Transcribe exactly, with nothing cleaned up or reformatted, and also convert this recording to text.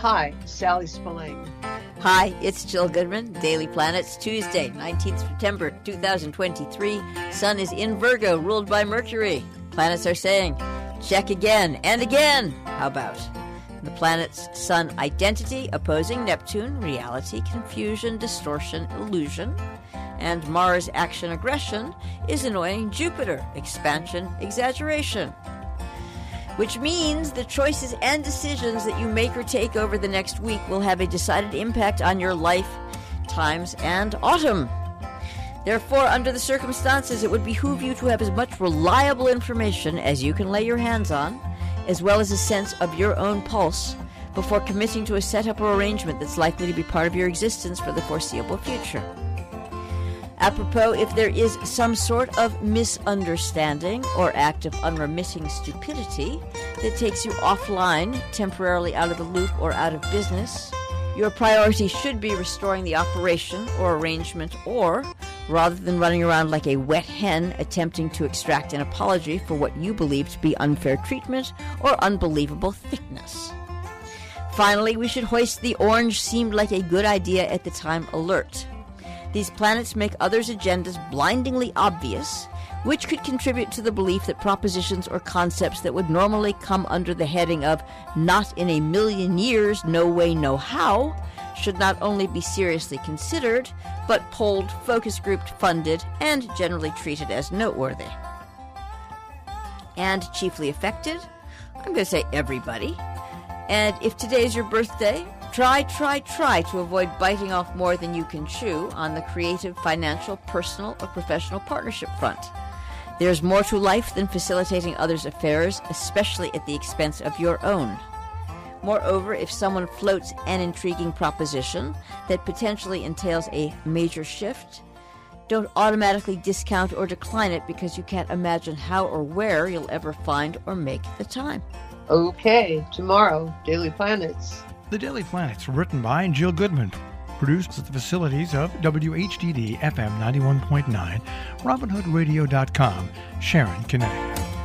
Hi, Sally Spillane. Hi, it's Jill Goodman. Daily Planets, Tuesday, nineteenth September two thousand twenty-three. Sun is in Virgo, ruled by Mercury. Planets are saying, check again and again. How about? The planet's Sun identity opposing Neptune, reality, confusion, distortion, illusion. And Mars action aggression is annoying Jupiter, expansion, exaggeration. Which means the choices and decisions that you make or take over the next week will have a decided impact on your life, times, and autumn. Therefore, under the circumstances, it would behoove you to have as much reliable information as you can lay your hands on, as well as a sense of your own pulse, before committing to a setup or arrangement that's likely to be part of your existence for the foreseeable future. Apropos, if there is some sort of misunderstanding or act of unremitting stupidity that takes you offline, temporarily out of the loop or out of business, your priority should be restoring the operation or arrangement, or, rather than running around like a wet hen attempting to extract an apology for what you believe to be unfair treatment or unbelievable thickness. Finally, we should hoist the orange seemed like a good idea at the time alert. These planets make others' agendas blindingly obvious, which could contribute to the belief that propositions or concepts that would normally come under the heading of not in a million years, no way, no how, should not only be seriously considered, but polled, focus grouped, funded, and generally treated as noteworthy. And chiefly affected, I'm going to say everybody. And if today is your birthday, Try, try, try to avoid biting off more than you can chew on the creative, financial, personal, or professional partnership front. There's more to life than facilitating others' affairs, especially at the expense of your own. Moreover, if someone floats an intriguing proposition that potentially entails a major shift, don't automatically discount or decline it because you can't imagine how or where you'll ever find or make the time. Okay, tomorrow, Daily Planets. The Daily Planets, written by Jill Goodman, produced at the facilities of W H D D F M ninety-one point nine, Robin Hood Radio dot com, Sharon, Connecticut.